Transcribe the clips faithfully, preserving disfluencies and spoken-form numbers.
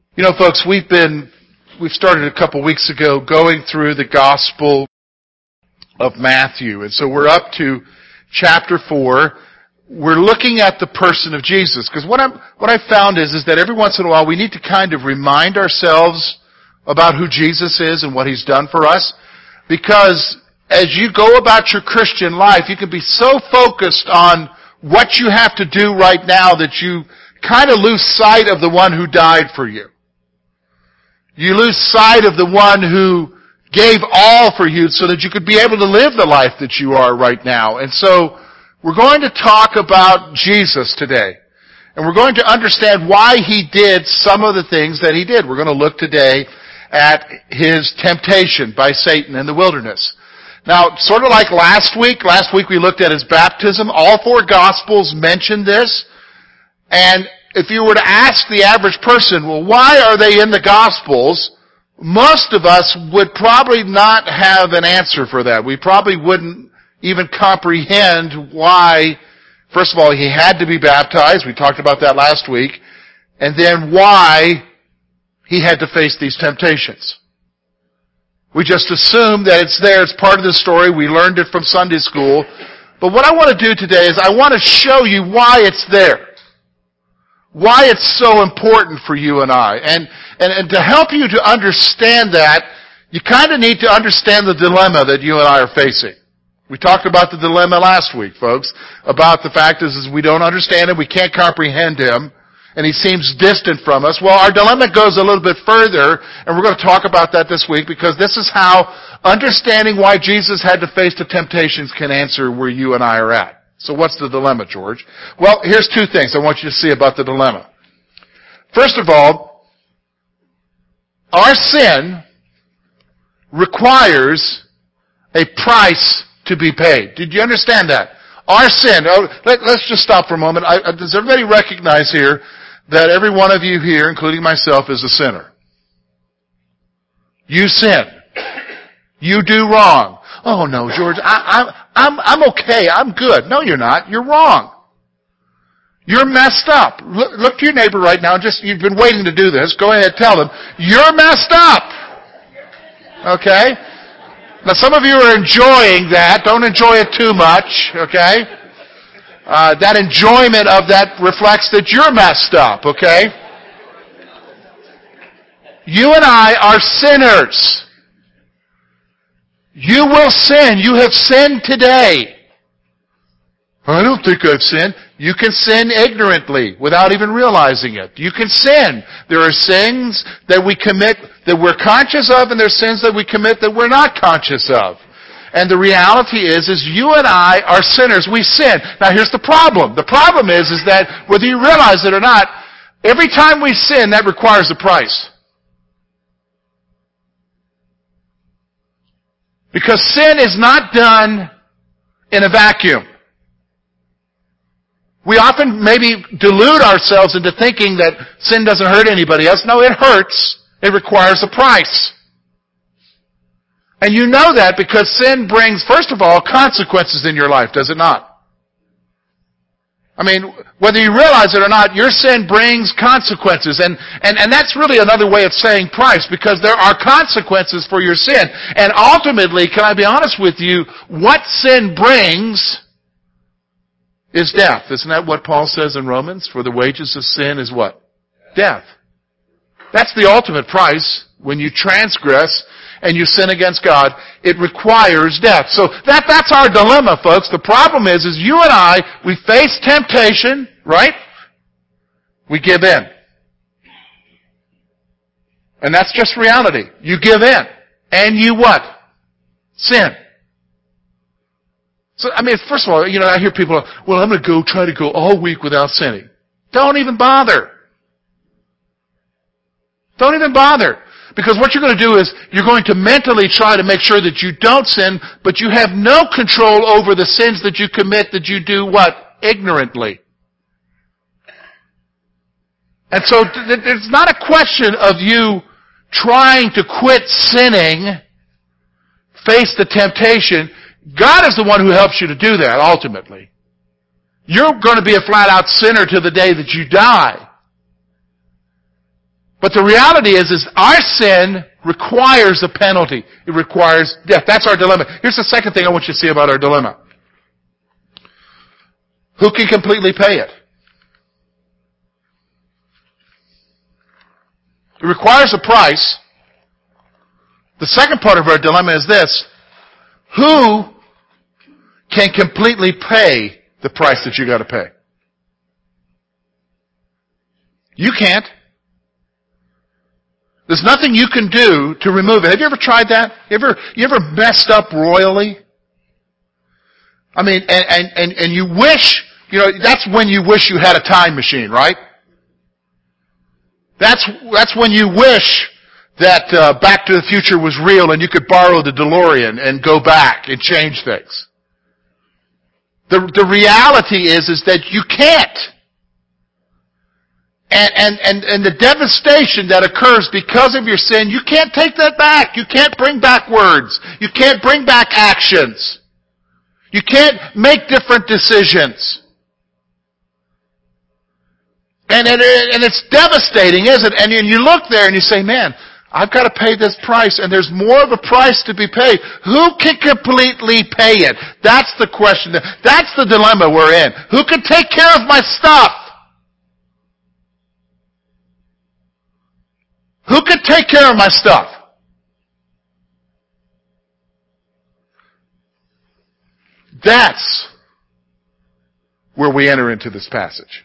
You know, folks, we've been, we've started a couple weeks ago going through the Gospel of Matthew. And so we're up to chapter four. We're looking at the person of Jesus. Because what I'm, what I found is, is that every once in a while we need to kind of remind ourselves about who Jesus is and what He's done for us. Because as you go about your Christian life, you can be so focused on what you have to do right now that you kind of lose sight of the one who died for you. You lose sight of the one who gave all for you so that you could be able to live the life that you are right now. And so we're going to talk about Jesus today. And we're going to understand why He did some of the things that He did. We're going to look today at His temptation by Satan in the wilderness. Now, sort of like last week, last week we looked at His baptism. All four Gospels mention this. And if you were to ask the average person, well, why are they in the Gospels? Most of us would probably not have an answer for that. We probably wouldn't even comprehend why, first of all, He had to be baptized. We talked about that last week. And then why He had to face these temptations. We just assume that it's there. It's part of the story. We learned it from Sunday school. But what I want to do today is I want to show you why it's there. Why it's so important for you and I. And, and, and to help you to understand that, you kind of need to understand the dilemma that you and I are facing. We talked about the dilemma last week, folks, about the fact is, is we don't understand Him, we can't comprehend Him, and He seems distant from us. Well, our dilemma goes a little bit further, and we're going to talk about that this week, because this is how understanding why Jesus had to face the temptations can answer where you and I are at. So what's the dilemma, George? Well, here's two things I want you to see about the dilemma. First of all, our sin requires a price to be paid. Did you understand that? Our sin. Oh, let, let's just stop for a moment. I, does everybody recognize here that every one of you here, including myself, is a sinner? You sin. You do wrong. Oh no, George, I, I'm, I'm, I'm okay. I'm good. No, you're not. You're wrong. You're messed up. Look, look to your neighbor right now. Just, you've been waiting to do this. Go ahead, tell them, you're messed up. Okay? Now some of you are enjoying that. Don't enjoy it too much. Okay? Uh, that enjoyment of that reflects that you're messed up. Okay? You and I are sinners. You will sin. You have sinned today. I don't think I've sinned. You can sin ignorantly without even realizing it. You can sin. There are sins that we commit that we're conscious of, and there are sins that we commit that we're not conscious of. And the reality is, is you and I are sinners. We sin. Now here's the problem. The problem is, is that whether you realize it or not, every time we sin, that requires a price. Because sin is not done in a vacuum. We often maybe delude ourselves into thinking that sin doesn't hurt anybody else. No, it hurts. It requires a price. And you know that because sin brings, first of all, consequences in your life, does it not? I mean, whether you realize it or not, your sin brings consequences. And, and, and that's really another way of saying price, because there are consequences for your sin. And ultimately, can I be honest with you, what sin brings is death. Isn't that what Paul says in Romans? For the wages of sin is what? Death. That's the ultimate price when you transgress and you sin against God. It requires death. So that, that's our dilemma, folks. The problem is, is you and I, we face temptation, right? We give in. And that's just reality. You give in. And you what? Sin. So, I mean, first of all, you know, I hear people, well, I'm going to go try to go all week without sinning. Don't even bother. Don't even bother. Because what you're going to do is, you're going to mentally try to make sure that you don't sin, but you have no control over the sins that you commit that you do what? Ignorantly. And so, it's not a question of you trying to quit sinning, face the temptation. God is the one who helps you to do that, ultimately. You're going to be a flat-out sinner to the day that you die. But the reality is, is our sin requires a penalty. It requires death. That's our dilemma. Here's the second thing I want you to see about our dilemma. Who can completely pay it? It requires a price. The second part of our dilemma is this. Who can completely pay the price that you got to pay? You can't. There's nothing you can do to remove it. Have you ever tried that? You ever, you ever messed up royally? I mean, and, and, and, and you wish, you know, that's when you wish you had a time machine, right? That's, that's when you wish that uh, Back to the Future was real and you could borrow the DeLorean and go back and change things. The, the reality is, is that you can't. And, and, and, and the devastation that occurs because of your sin, you can't take that back. You can't bring back words. You can't bring back actions. You can't make different decisions. And, and, and it's devastating, isn't it? And you look there and you say, man, I've got to pay this price, and there's more of a price to be paid. Who can completely pay it? That's the question. That's the dilemma we're in. Who can take care of my stuff? Who can take care of my stuff? That's where we enter into this passage.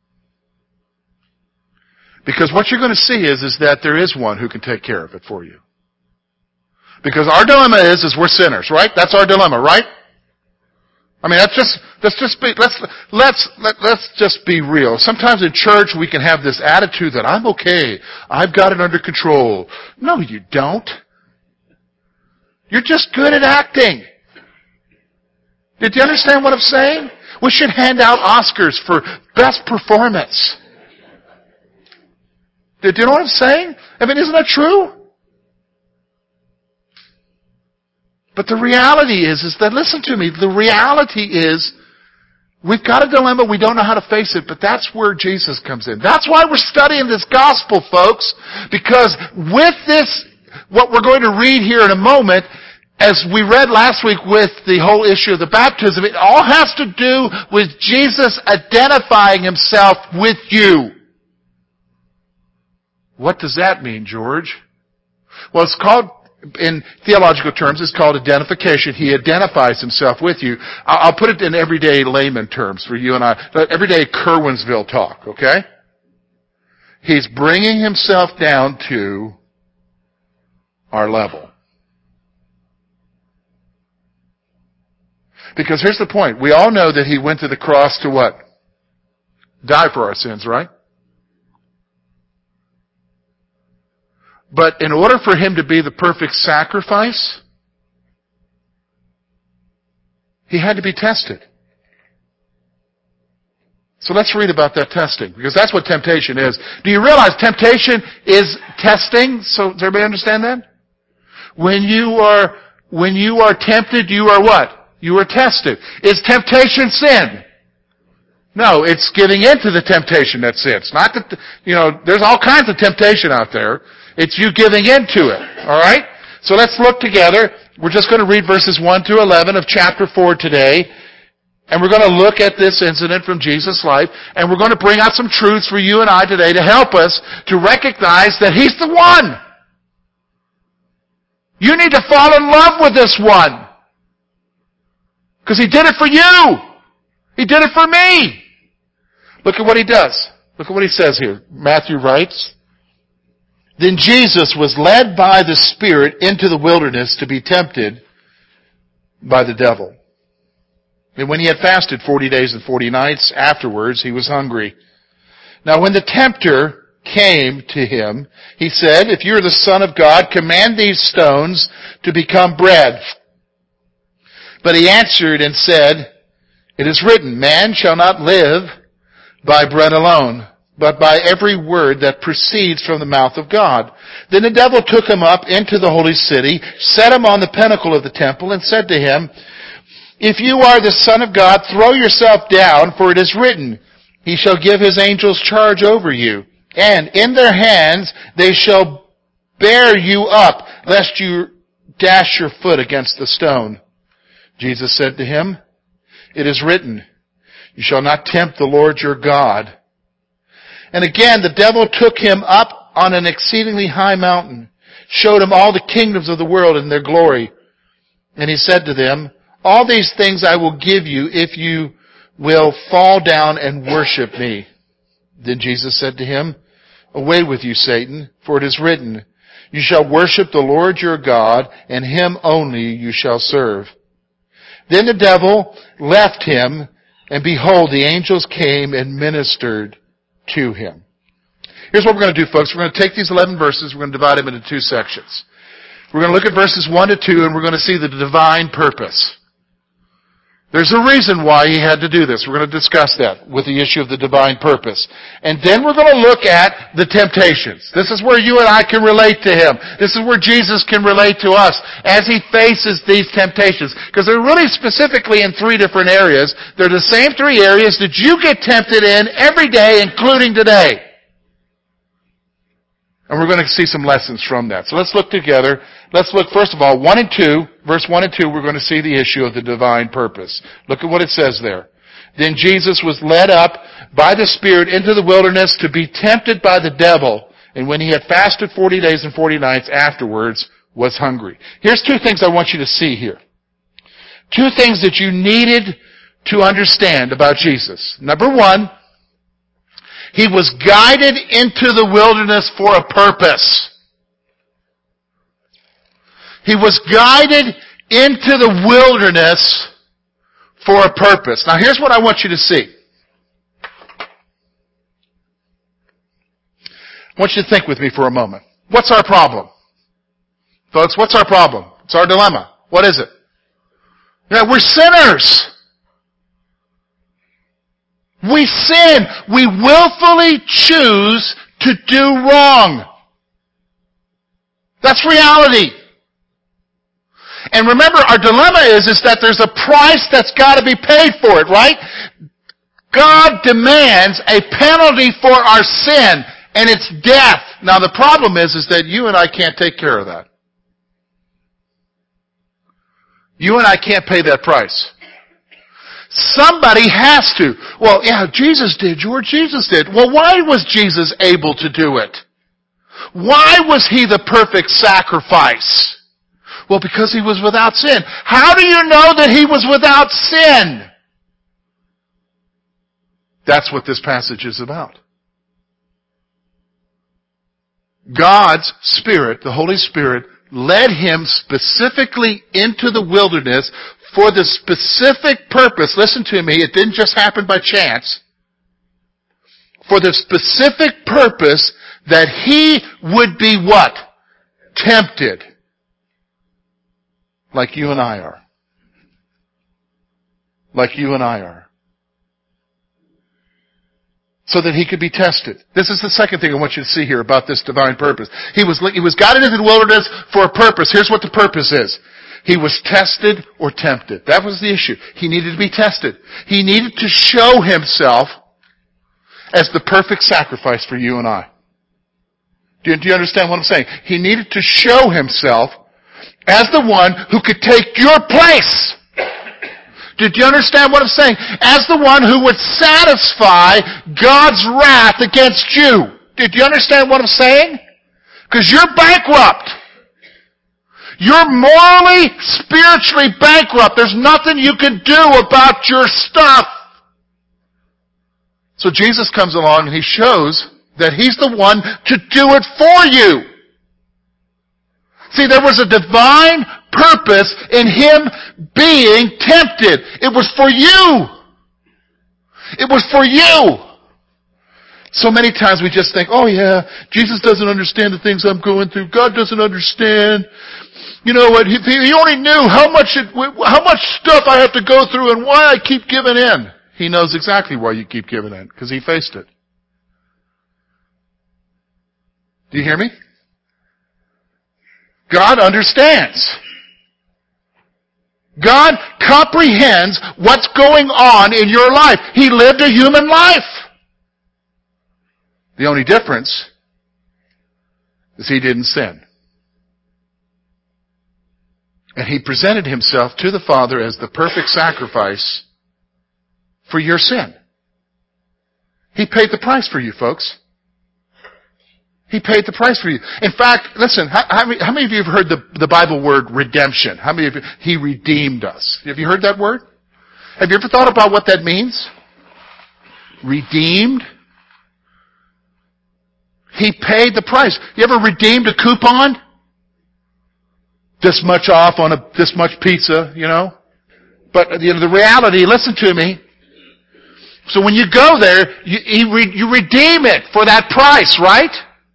Because what you're going to see is, is that there is one who can take care of it for you. Because our dilemma is, is we're sinners, right? That's our dilemma, right? I mean, that's just, let's just be, let's, let's, let, let's just be real. Sometimes in church we can have this attitude that I'm okay. I've got it under control. No, you don't. You're just good at acting. Did you understand what I'm saying? We should hand out Oscars for best performance. Did you know what I'm saying? I mean, isn't that true? But the reality is, is that, listen to me, the reality is, we've got a dilemma, we don't know how to face it, but that's where Jesus comes in. That's why we're studying this gospel, folks, because with this, what we're going to read here in a moment, as we read last week with the whole issue of the baptism, it all has to do with Jesus identifying himself with you. What does that mean, George? Well, it's called, in theological terms, it's called identification. He identifies himself with you. I'll put it in everyday layman terms for you and I. Everyday Kerwinsville talk, okay? He's bringing himself down to our level. Because here's the point. We all know that he went to the cross to what? Die for our sins, right? But in order for him to be the perfect sacrifice, he had to be tested. So let's read about that testing, because that's what temptation is. Do you realize temptation is testing? So does everybody understand that? When you are, when you are tempted, you are what? You are tested. Is temptation sin? No, it's giving into the temptation that's sin. It's not that, you know, there's all kinds of temptation out there. It's you giving into it. Alright? So let's look together. We're just going to read verses one through eleven of chapter four today. And we're going to look at this incident from Jesus' life. And we're going to bring out some truths for you and I today to help us to recognize that He's the one. You need to fall in love with this one. Because He did it for you. He did it for me. Look at what He does. Look at what He says here. Matthew writes, "Then Jesus was led by the Spirit into the wilderness to be tempted by the devil. And when he had fasted forty days and forty nights, afterwards he was hungry. Now when the tempter came to him, he said, 'If you are the Son of God, command these stones to become bread.' But he answered and said, 'It is written, man shall not live by bread alone, but by every word that proceeds from the mouth of God.' Then the devil took him up into the holy city, set him on the pinnacle of the temple, and said to him, 'If you are the Son of God, throw yourself down, for it is written, He shall give His angels charge over you, And in their hands they shall bear you up, lest you dash your foot against the stone. Jesus said to him, it is written, you shall not tempt the Lord your God. And again the devil took him up on an exceedingly high mountain, showed him all the kingdoms of the world and their glory. And he said to them, all these things I will give you if you will fall down and worship me. Then Jesus said to him, away with you, Satan, for it is written, you shall worship the Lord your God, and him only you shall serve. Then the devil left him, and behold, the angels came and ministered to him. Here's what we're going to do, folks. We're going to take these eleven verses, we're going to divide them into two sections. We're going to look at verses one to two, and we're going to see the divine purpose. There's a reason why he had to do this. We're going to discuss that with the issue of the divine purpose. And then we're going to look at the temptations. This is where you and I can relate to him. This is where Jesus can relate to us as he faces these temptations. Because they're really specifically in three different areas. They're the same three areas that you get tempted in every day, including today. And we're going to see some lessons from that. So let's look together. Let's look, first of all, one and two. Verse one and two, we're going to see the issue of the divine purpose. Look at what it says there. Then Jesus was led up by the Spirit into the wilderness to be tempted by the devil. And when he had fasted forty days and forty nights afterwards, was hungry. Here's two things I want you to see here. Two things that you needed to understand about Jesus. Number one, he was guided into the wilderness for a purpose. He was guided into the wilderness for a purpose. Now here's what I want you to see. I want you to think with me for a moment. What's our problem? Folks, what's our problem? It's our dilemma. What is it? Yeah, we're sinners. We sin. We willfully choose to do wrong. That's reality. And remember, our dilemma is, is that there's a price that's got to be paid for it, right? God demands a penalty for our sin, and it's death. Now the problem is, is that you and I can't take care of that. You and I can't pay that price. Somebody has to. Well, yeah, Jesus did, George, Jesus did. Well, why was Jesus able to do it? Why was he the perfect sacrifice? Well, because he was without sin. How do you know that he was without sin? That's what this passage is about. God's Spirit, the Holy Spirit, led him specifically into the wilderness for the specific purpose. Listen to me, it didn't just happen by chance. For the specific purpose that he would be what? Tempted. Like you and I are. Like you and I are. So that he could be tested. This is the second thing I want you to see here about this divine purpose. He was, he was guided into the wilderness for a purpose. Here's what the purpose is. He was tested or tempted. That was the issue. He needed to be tested. He needed to show himself as the perfect sacrifice for you and I. Do you, do you understand what I'm saying? He needed to show himself as the one who could take your place. Did you understand what I'm saying? As the one who would satisfy God's wrath against you. Did you understand what I'm saying? Because you're bankrupt. You're morally, spiritually bankrupt. There's nothing you can do about your stuff. So Jesus comes along and he shows that he's the one to do it for you. See, there was a divine purpose in him being tempted. It was for you. It was for you. So many times we just think, oh yeah, Jesus doesn't understand the things I'm going through. God doesn't understand. You know what? He, he only knew how much it, how much stuff I have to go through and why I keep giving in. He knows exactly why you keep giving in, because he faced it. Do you hear me? God understands. God comprehends what's going on in your life. He lived a human life. The only difference is he didn't sin. And he presented himself to the Father as the perfect sacrifice for your sin. He paid the price for you, folks. He paid the price for you. In fact, listen, how, how, many, how many of you have heard the, the Bible word redemption? How many of you, he redeemed us? Have you heard that word? Have you ever thought about what that means? Redeemed? He paid the price. You ever redeemed a coupon? This much off on a, this much pizza, you know? But, you know, the reality, listen to me. So when you go there, you, you redeem it for that price, right?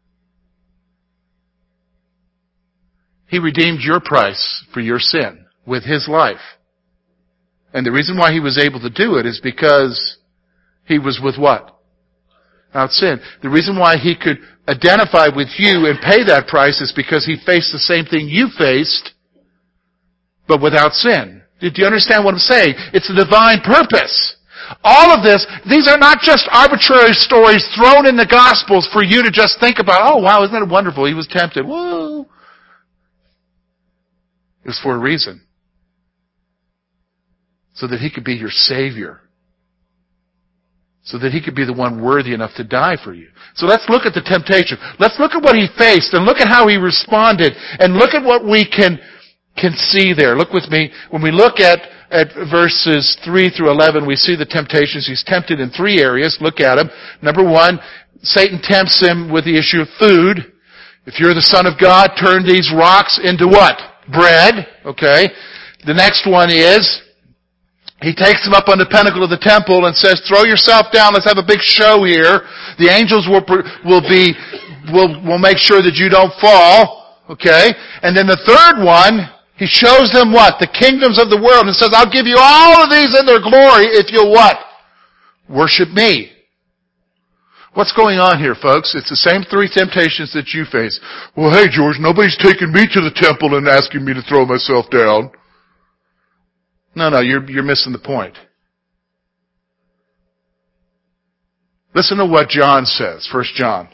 He redeemed your price for your sin with His life. And the reason why He was able to do it is because He was with what? Without sin. The reason why He could identify with you and pay that price is because He faced the same thing you faced, but without sin. Did you understand what I'm saying? It's a divine purpose. All of this, these are not just arbitrary stories thrown in the Gospels for you to just think about, oh wow, isn't that wonderful? He was tempted. Whoa. It was for a reason. So that He could be your Savior. So that He could be the one worthy enough to die for you. So let's look at the temptation. Let's look at what He faced and look at how He responded and look at what we can, can see there. Look with me. When we look at, at verses three through eleven, we see the temptations. He's tempted in three areas. Look at them. Number one, Satan tempts Him with the issue of food. If you're the Son of God, turn these rocks into what? Bread. Okay. The next one is, He takes Him up on the pinnacle of the temple and says, throw yourself down, let's have a big show here. The angels will, will be, will, will make sure that you don't fall. Okay? And then the third one, He shows them what? The kingdoms of the world and says, I'll give you all of these in their glory if you'll what? Worship me. What's going on here, folks? It's the same three temptations that you face. Well, hey, George, nobody's taking me to the temple and asking me to throw myself down. No, no, you're, you're missing the point. Listen to what John says, First John.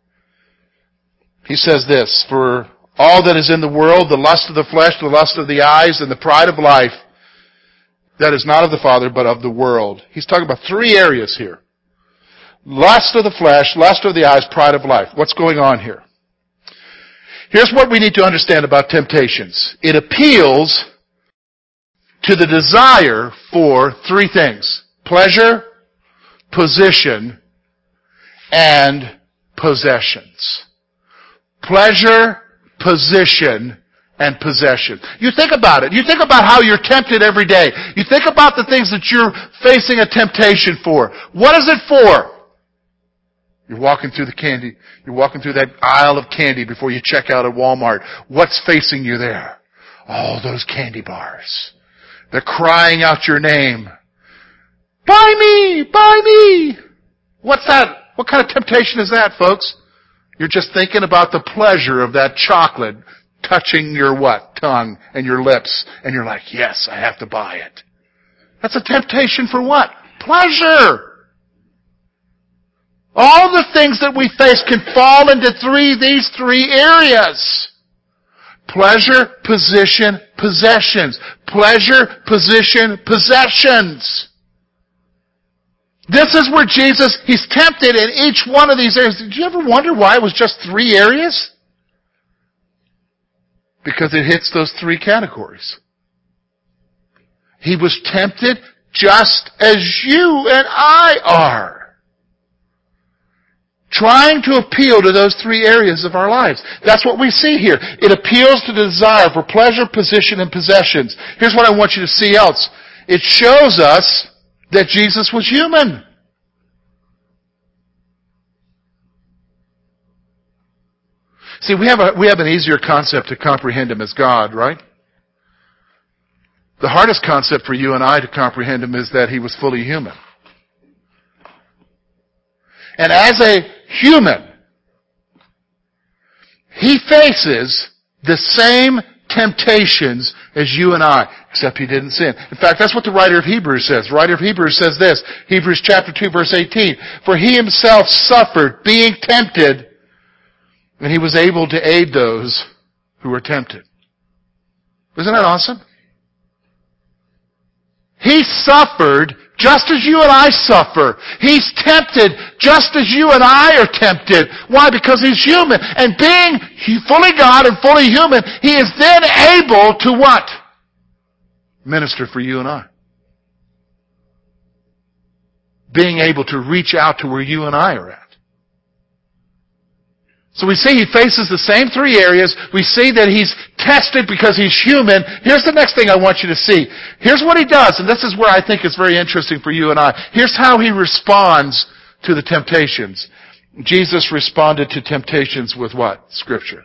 He says this, for all that is in the world, the lust of the flesh, the lust of the eyes, and the pride of life, that is not of the Father, but of the world. He's talking about three areas here. Lust of the flesh, lust of the eyes, pride of life. What's going on here? Here's what we need to understand about temptations. It appeals to the desire for three things. Pleasure, position, and possessions. Pleasure, position, and possession. You think about it. You think about how you're tempted every day. You think about the things that you're facing a temptation for. What is it for? You're walking through the candy, you're walking through that aisle of candy before you check out at Walmart. What's facing you there? Oh, those candy bars. They're crying out your name. Buy me! Buy me! What's that? What kind of temptation is that, folks? You're just thinking about the pleasure of that chocolate touching your what? Tongue and your lips. And you're like, yes, I have to buy it. That's a temptation for what? Pleasure! All the things that we face can fall into three, these three areas. Pleasure, position, possessions. Pleasure, position, possessions. This is where Jesus, He's tempted in each one of these areas. Did you ever wonder why it was just three areas? Because it hits those three categories. He was tempted just as you and I are. Trying to appeal to those three areas of our lives. That's what we see here. It appeals to the desire for pleasure, position, and possessions. Here's what I want you to see else. It shows us that Jesus was human. See, we have a, we have an easier concept to comprehend Him as God, right? The hardest concept for you and I to comprehend Him is that He was fully human. And as a human, He faces the same temptations as you and I. except he didn't sin. In fact, that's what the writer of Hebrews says. The writer of Hebrews says this, Hebrews chapter two, verse eighteen. For he himself suffered, being tempted, and he was able to aid those who were tempted. Isn't that awesome? He suffered just as you and I suffer. He's tempted just as you and I are tempted. Why? Because he's human. And being fully God and fully human, he is then able to what? Minister for you and I. Being able to reach out to where you and I are at. So we see he faces the same three areas. We see that he's tested because he's human. Here's the next thing I want you to see. Here's what he does, and this is where I think it's very interesting for you and I. Here's how he responds to the temptations. Jesus responded to temptations with what? Scripture.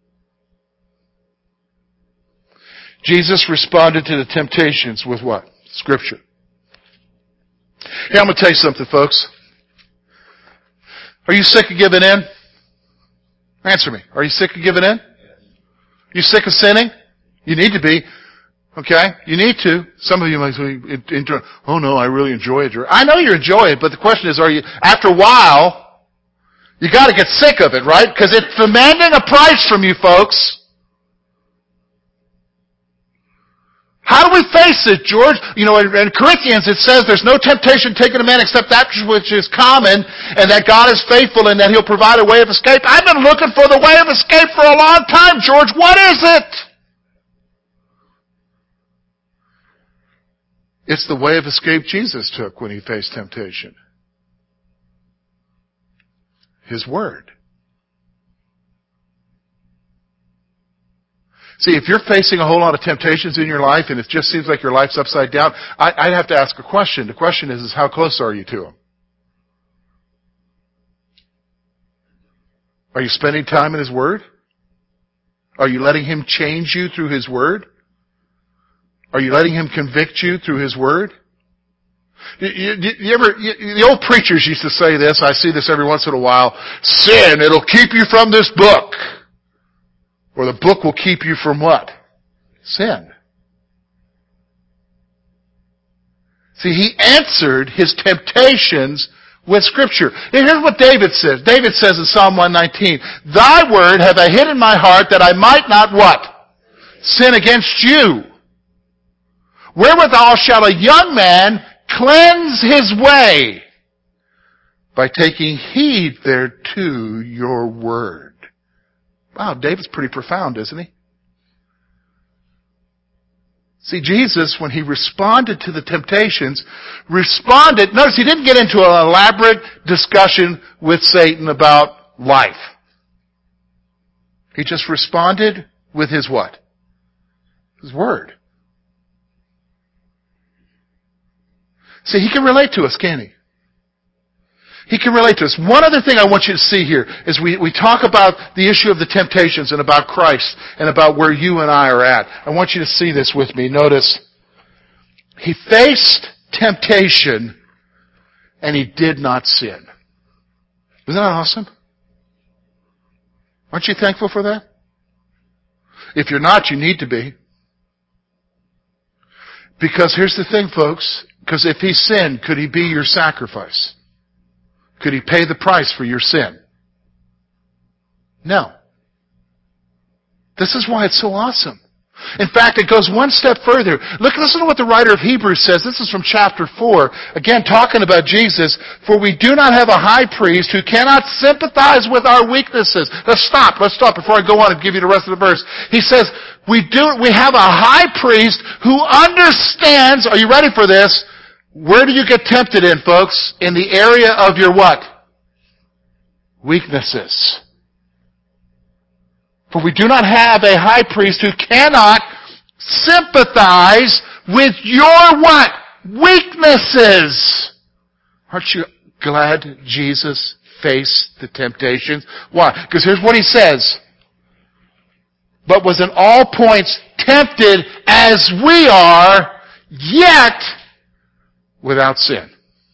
Jesus responded to the temptations with what? Scripture. Here, I'm going to tell you something, folks. Are you sick of giving in? Answer me. Are you sick of giving in? You sick of sinning? You need to be. Okay? You need to. Some of you might say, oh no, I really enjoy it. I know you enjoy it, but the question is, are you, after a while, you gotta get sick of it, right? Because it's demanding a price from you folks. How do we face it, George? You know, in Corinthians it says there's no temptation taken to man except that which is common, and that God is faithful and that He'll provide a way of escape. I've been looking for the way of escape for a long time, George. What is it? It's the way of escape Jesus took when He faced temptation. His Word. See, if you're facing a whole lot of temptations in your life and it just seems like your life's upside down, I, I'd have to ask a question. The question is, is how close are you to Him? Are you spending time in His Word? Are you letting Him change you through His Word? Are you letting Him convict you through His Word? You, you, you ever, you, the old preachers used to say this, I see this every once in a while, sin, it'll keep you from this book. Or the book will keep you from what? Sin. See, he answered his temptations with Scripture. And here's what David says. David says in Psalm one nineteen, Thy word have I hid in my heart that I might not what? Sin against you. Wherewithal shall a young man cleanse his way? By taking heed thereto your word. Wow, David's pretty profound, isn't he? See, Jesus, when He responded to the temptations, responded, notice He didn't get into an elaborate discussion with Satan about life. He just responded with His what? His Word. See, He can relate to us, can't He? He can relate to us. One other thing I want you to see here is we, we talk about the issue of the temptations and about Christ and about where you and I are at. I want you to see this with me. Notice, He faced temptation and He did not sin. Isn't that awesome? Aren't you thankful for that? If you're not, you need to be. Because here's the thing, folks. Because if He sinned, could He be your sacrifice? Could He pay the price for your sin? No. This is why it's so awesome. In fact, it goes one step further. Look, listen to what the writer of Hebrews says. This is from chapter four. Again, talking about Jesus. For we do not have a high priest who cannot sympathize with our weaknesses. Let's stop. Let's stop before I go on and give you the rest of the verse. He says, we do, we have a high priest who understands, are you ready for this? Where do you get tempted in, folks? In the area of your what? Weaknesses. For we do not have a high priest who cannot sympathize with your what? Weaknesses. Aren't you glad Jesus faced the temptations? Why? Because here's what He says. But was in all points tempted as we are, yet without sin.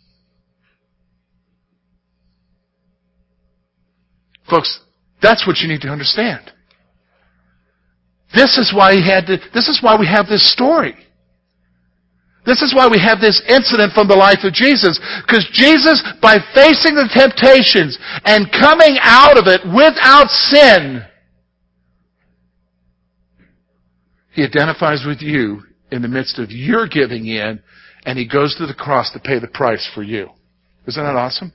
Folks, that's what you need to understand. This is why he had to, this is why we have this story. This is why we have this incident from the life of Jesus. Because Jesus, by facing the temptations and coming out of it without sin, He identifies with you in the midst of your giving in, and He goes to the cross to pay the price for you. Isn't that awesome?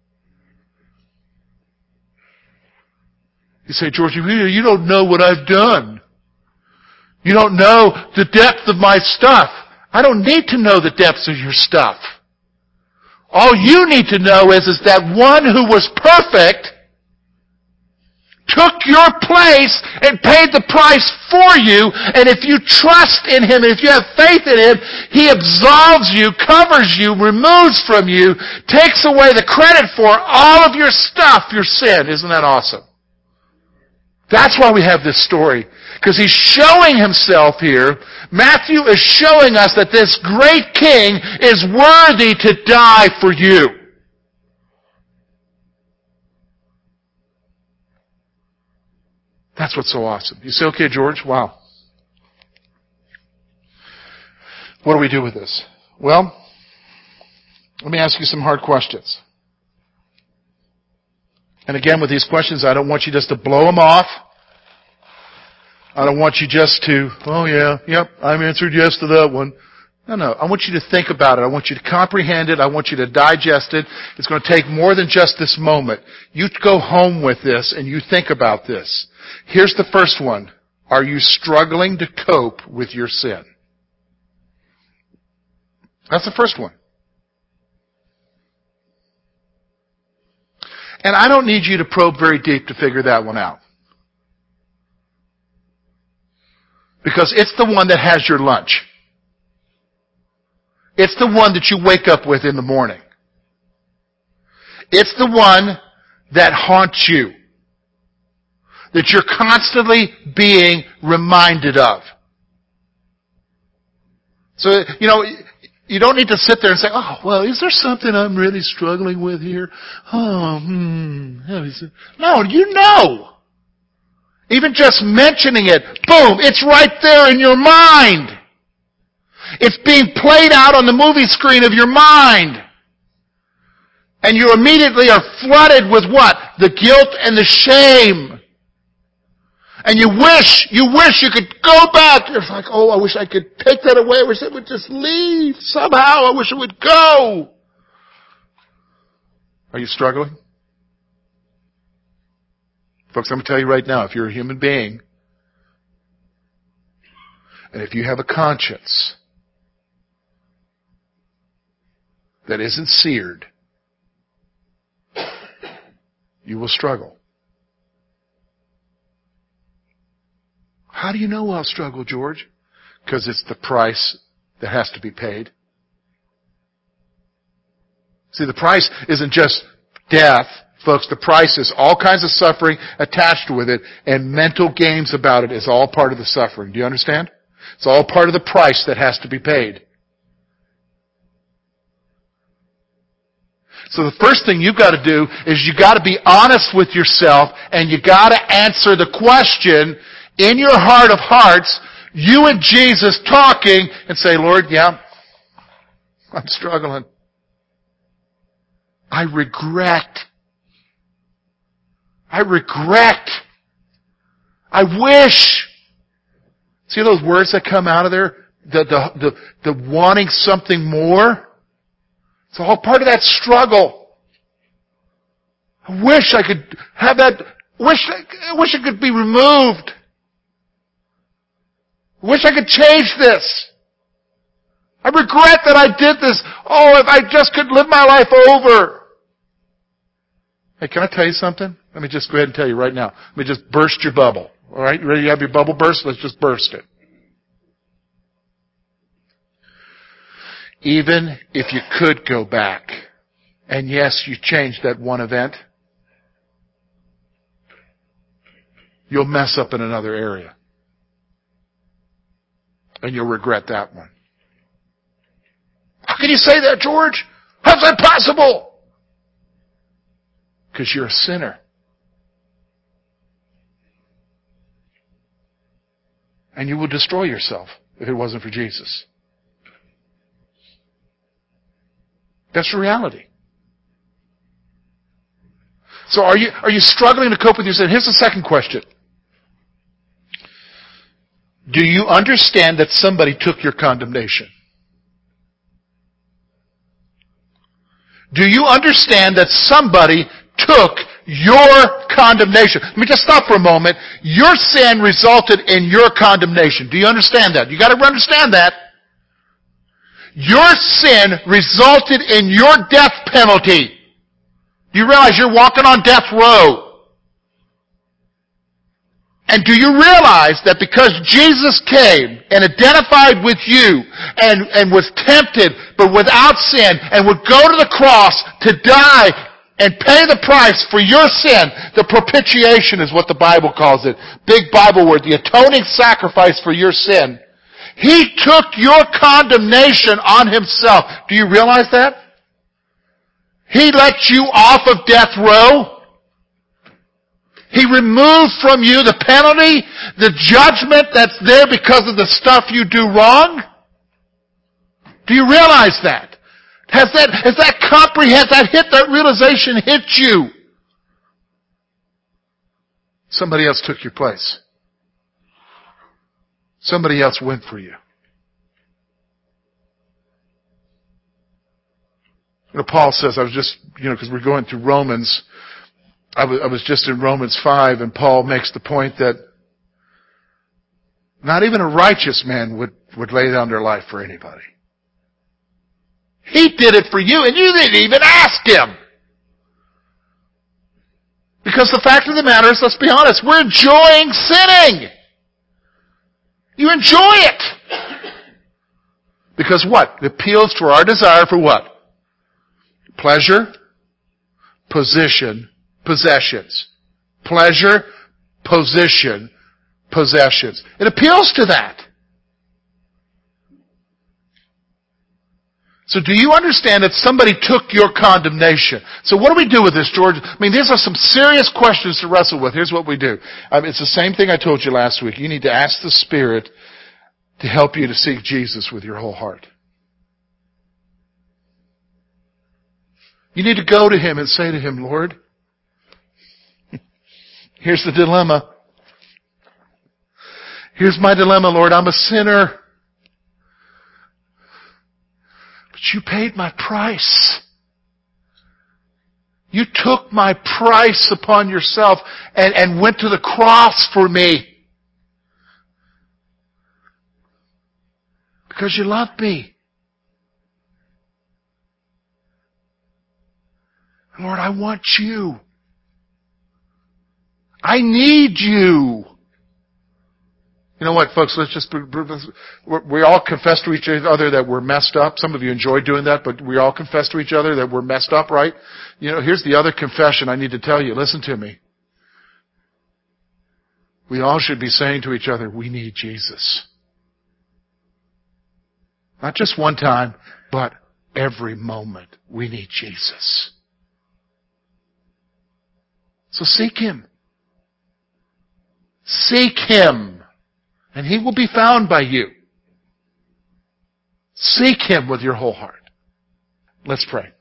You say, George, you don't know what I've done. You don't know the depth of my stuff. I don't need to know the depths of your stuff. All you need to know is, is that one who was perfect took your place and paid the price for you. And if you trust in Him, and if you have faith in Him, He absolves you, covers you, removes from you, takes away the credit for all of your stuff, your sin. Isn't that awesome? That's why we have this story. Because He's showing Himself here. Matthew is showing us that this great King is worthy to die for you. That's what's so awesome. You say, okay, George, wow. What do we do with this? Well, let me ask you some hard questions. And again, with these questions, I don't want you just to blow them off. I don't want you just to, oh yeah, yep, I answered yes to that one. No, no. I want you to think about it. I want you to comprehend it. I want you to digest it. It's going to take more than just this moment. You go home with this and you think about this. Here's the first one. Are you struggling to cope with your sin? That's the first one. And I don't need you to probe very deep to figure that one out. Because it's the one that has your lunch. It's the one that you wake up with in the morning. It's the one that haunts you. That you're constantly being reminded of. So, you know, you don't need to sit there and say, oh, well, is there something I'm really struggling with here? Oh, hmm. No, you know. Even just mentioning it, boom, it's right there in your mind. It's being played out on the movie screen of your mind. And you immediately are flooded with what? The guilt and the shame. And you wish, you wish you could go back. It's like, oh, I wish I could take that away. I wish it would just leave somehow. I wish it would go. Are you struggling? Folks, I'm going to tell you right now, if you're a human being, and if you have a conscience that isn't seared, you will struggle. How do you know I'll struggle, George? Because it's the price that has to be paid. See, the price isn't just death. Folks, the price is all kinds of suffering attached with it, and mental games about it is all part of the suffering. Do you understand? It's all part of the price that has to be paid. So the first thing you've got to do is you've got to be honest with yourself, and you've got to answer the question in your heart of hearts, you and Jesus talking, and say, Lord, yeah, I'm struggling. I regret. I regret. I wish. See those words that come out of there? The, the, the, the wanting something more? It's all part of that struggle. I wish I could have that, wish, I wish it could be removed. I wish I could change this. I regret that I did this. Oh, if I just could live my life over. Hey, can I tell you something? Let me just go ahead and tell you right now. Let me just burst your bubble. All right? You ready to have your bubble burst? Let's just burst it. Even if you could go back, and yes, you changed that one event, you'll mess up in another area. And you'll regret that one. How can you say that, George? How's that possible? Because you're a sinner. And you will destroy yourself if it wasn't for Jesus. That's the reality. So are you, are you struggling to cope with your sin? Here's the second question. Do you understand that somebody took your condemnation? Do you understand that somebody took your condemnation? Let me just stop for a moment. Your sin resulted in your condemnation. Do you understand that? You got to understand that. Your sin resulted in your death penalty. Do you realize you're walking on death row? And do you realize that because Jesus came and identified with you and, and was tempted but without sin and would go to the cross to die and pay the price for your sin, the propitiation is what the Bible calls it. Big Bible word, the atoning sacrifice for your sin. He took your condemnation on himself. Do you realize that? He let you off of death row. He removed from you the penalty, the judgment that's there because of the stuff you do wrong. Do you realize that? Has that, has that comprehend, that hit, that realization hit you? Somebody else took your place. Somebody else went for you. You know, Paul says, I was just, you know, because we're going through Romans, I was, I was just in Romans five, and Paul makes the point that not even a righteous man would, would lay down their life for anybody. He did it for you, and you didn't even ask him. Because the fact of the matter is, let's be honest, we're enjoying sinning. You enjoy it. Because what? It appeals to our desire for what? Pleasure, position, possessions. Pleasure, position, possessions. It appeals to that. So do you understand that somebody took your condemnation? So what do we do with this, George? I mean, these are some serious questions to wrestle with. Here's what we do. I mean, it's the same thing I told you last week. You need to ask the Spirit to help you to seek Jesus with your whole heart. You need to go to Him and say to Him, Lord, here's the dilemma. Here's my dilemma, Lord. I'm a sinner. But you paid my price. You took my price upon yourself and, and went to the cross for me. Because you love me. Lord, I want you. I need you. You know what, folks, let's just, we all confess to each other that we're messed up. Some of you enjoy doing that, but we all confess to each other that we're messed up, right? You know, here's the other confession I need to tell you. Listen to me. We all should be saying to each other, we need Jesus. Not just one time, but every moment we need Jesus. So seek Him. Seek Him, and He will be found by you. Seek Him with your whole heart. Let's pray.